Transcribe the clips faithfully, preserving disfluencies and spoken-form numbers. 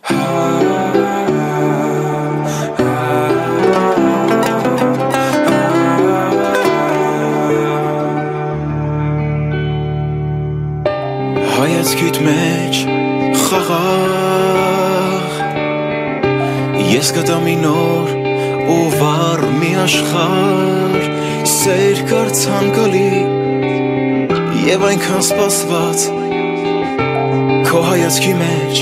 Հայացքիդ մեջ խաղաղ Ես գտա մի նոր ու վառ մի աշխարհ Սեր կար ցանկալի Եվ այնքան սպասված Քո հայացքի մեջ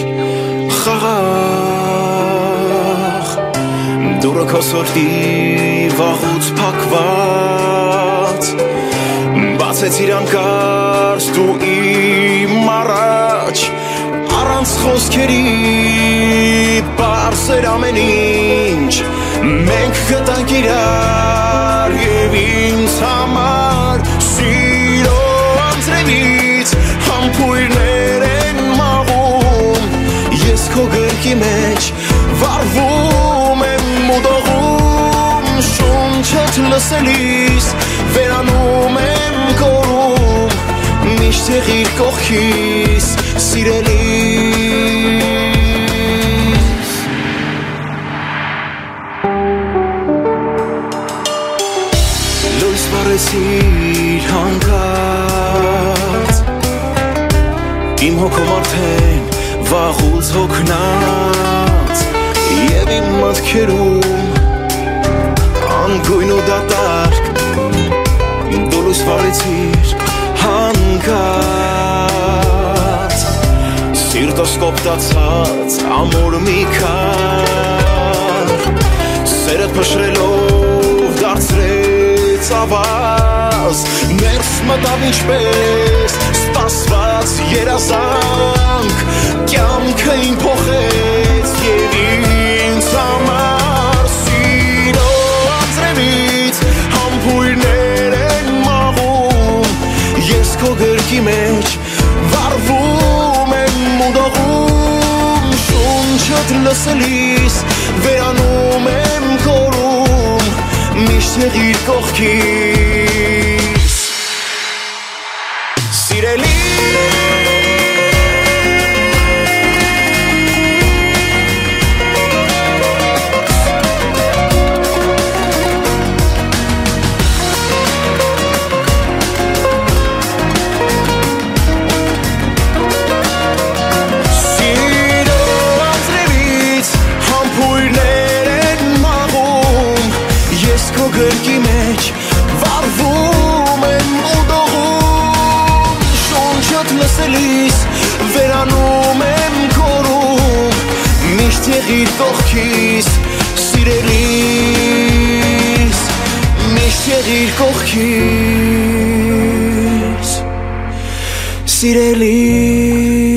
խաղաղ Դուրը քո սորտի վաղուց փակված Բացեցիր անկարծ դու իմ առաջ Առանց խոսքերի պարզեր ամեն ինչ Մենք գտանք իրար և ինձ համար Սիրո անձրևից համբույրներ են մաղում Ես քո գրքի մեջ վառվում եմ ու դողում Շունչդ լսելիս վերանում եմ կորում Միշտ եղիր կողքիս սիրելիս Լույս վառեցիր հանկարծ Իմ հոգով արդեն վաղուց հոգնած Եվ իմ մտքերում անգույն ու դատարկ Դու լույս վառեցիր հանկարծ Սիրտս կոպտացած ամուր մի քար Սերդ փշրելով դարձրեց ավազ Ներս մտավ ինչպես սպասված երազանք Կյանքը իմ փոխեց և ինձ համար Սիրո անձրևից համբույրներ են մաղում Ես քո գրքի մեջ վառվում եմ ու դողում Շունչդ լսելիս վերանում եմ կորում Միշտ եղիր կողքիս Սիրելիս գրքի մեջ վառվում եմ ու դողում Շունչդ լսելիս վերանում եմ կորում Միշտ եղիր կողքիս սիրելիս Միշտ եղիր կողքիս սիրելիս